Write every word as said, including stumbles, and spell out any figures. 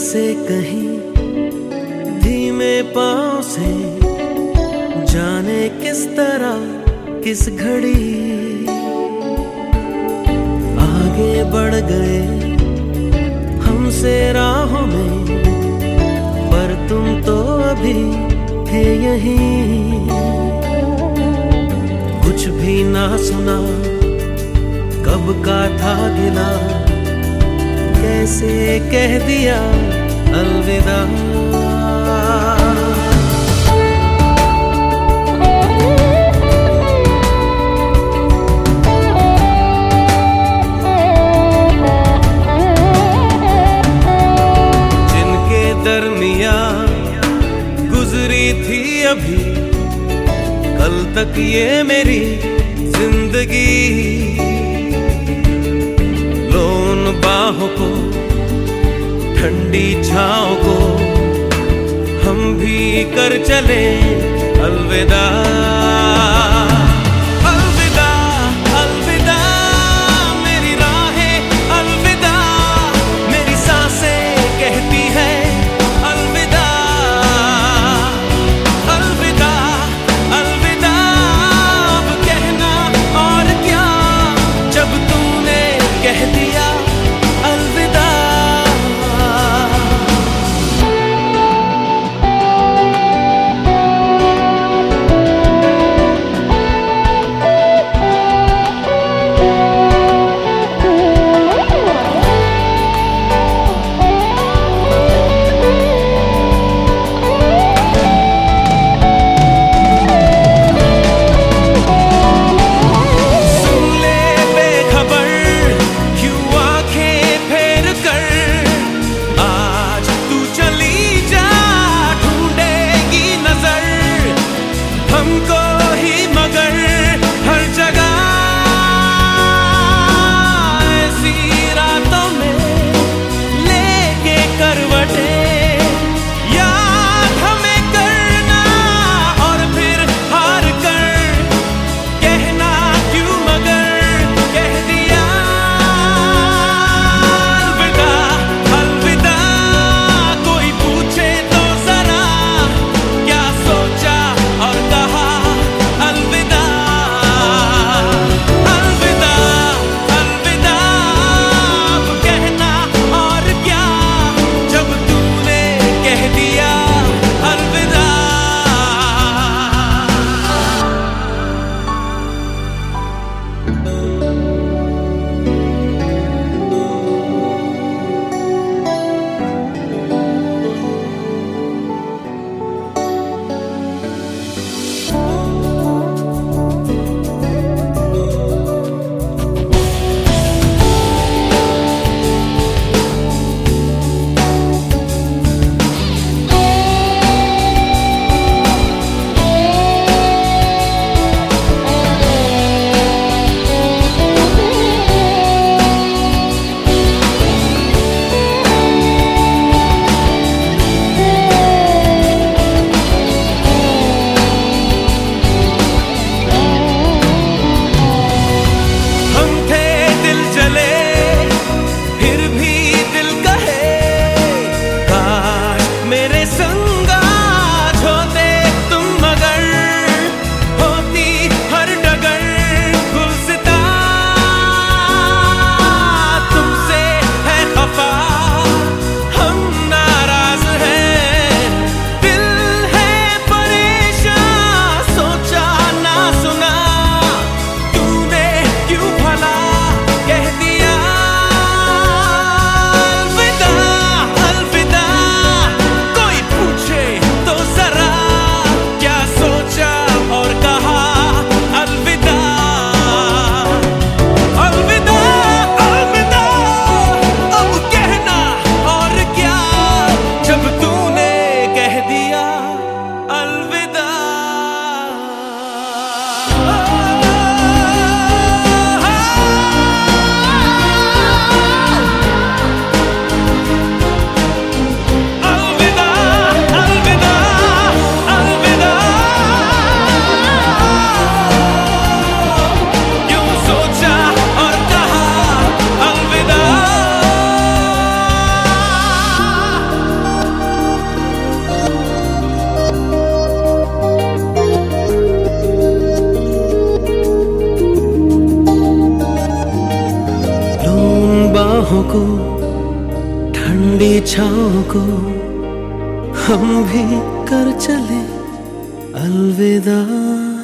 से कहीं धीमे पाँव से, जाने किस तरह किस घड़ी आगे बढ़ गए हमसे राहों में, पर तुम तो अभी थे यहीं। कुछ भी ना सुना कब का था गिला, कैसे कह दिया अलविदा। जिनके दरमिया गुजरी थी अभी कल तक ये मेरी जिंदगी, लो उन बाहों को ठंडी छाँव को हम भी कर चले अलविदा। अलविदा अलविदा मेरी राहें, अलविदा मेरी सांसें कहती है अलविदा। अलविदा अलविदा अब कहना और क्या, जब तूने कह दिया अलविदा। को, ठंडी छाँव को हम भी कर चले अलविदा।